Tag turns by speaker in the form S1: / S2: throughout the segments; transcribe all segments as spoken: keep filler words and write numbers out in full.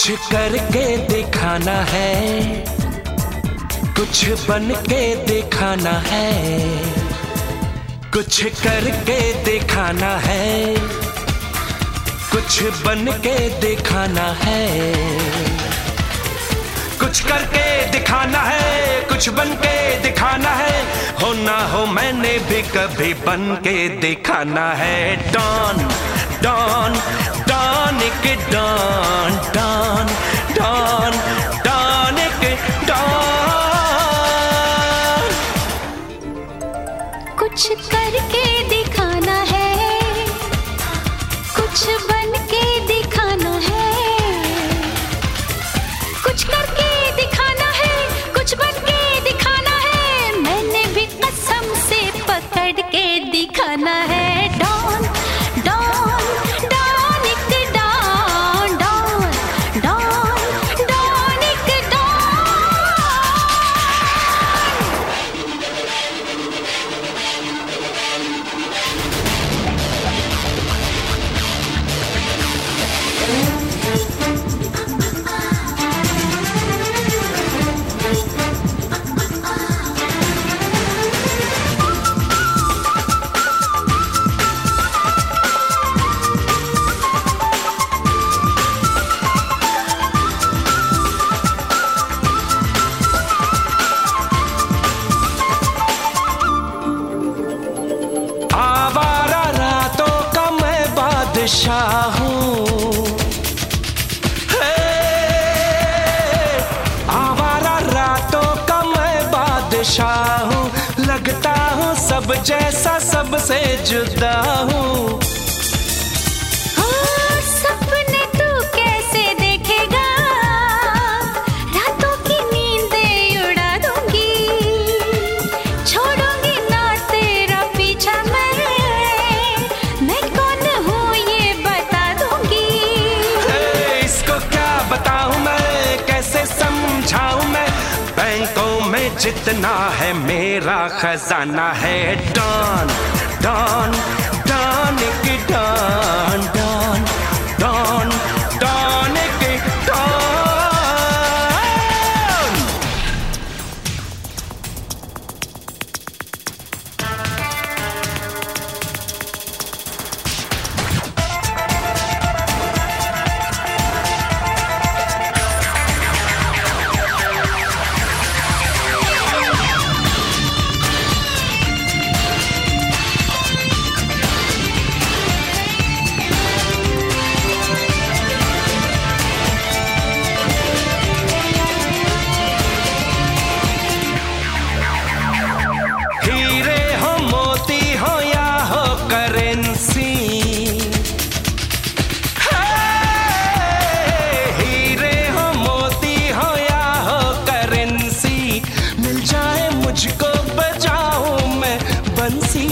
S1: कुछ करके दिखाना है, कुछ बन के दिखाना है, कुछ करके दिखाना है, कुछ बन के दिखाना है, कुछ करके दिखाना है, कुछ बन के दिखाना है, हो ना हो मैंने भी कभी बन के दिखाना है। डॉन डॉन डॉन के डॉन डॉन डॉन डॉन के डॉन।
S2: कुछ करके दिखाना है, कुछ बन के दिखाना है, कुछ करके दिखाना है, कुछ बन के दिखाना है, मैंने भी कसम से पकड़ के दिखाना है। डॉन डॉन डॉन एक डॉन डॉन डॉन डॉन एक
S1: बादशाह हूँ, आवारा रातों का मैं बादशाह हूँ, लगता हूँ सब जैसा सबसे जुदा हूँ।
S2: सपने तू कैसे देखेगा, रातों की नींदें उड़ा दूंगी, छोड़ूंगी ना तेरा पीछा मैं, मैं कौन हूँ ये बता दूंगी।
S1: इसको क्या बताऊं मैं, कैसे समझाऊं मैं, बैंकों में जितना है मेरा खजाना है। डॉन डॉन डॉन की डॉन डॉन डॉन डॉन की डॉन। मुझको बजाऊं मैं बंसी,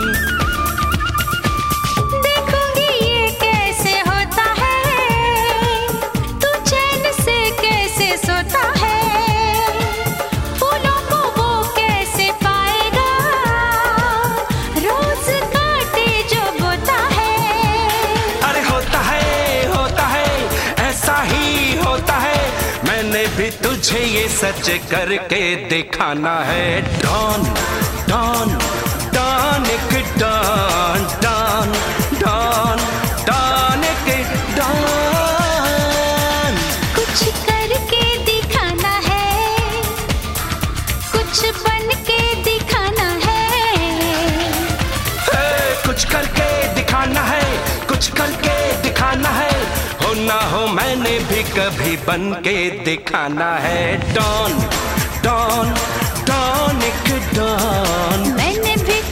S2: देखूंगी ये कैसे होता है, तू चैन से कैसे सोता है, फूलों को वो कैसे पाएगा, रोज काटे जो बोता है।
S1: अरे होता है होता है ऐसा ही होता है, मैंने भी तुझे ये सच करके दिखाना है। डॉन डॉन डॉन एक डॉन डॉन डॉन डॉन एक डॉन।
S2: कुछ करके दिखाना है, कुछ बन के दिखाना है,
S1: कुछ करके दिखाना है, कुछ करके दिखाना है, हो ना हो मैंने भी कभी बन के दिखाना है। डॉन डॉन डॉन एक डॉन।
S2: मैंने भी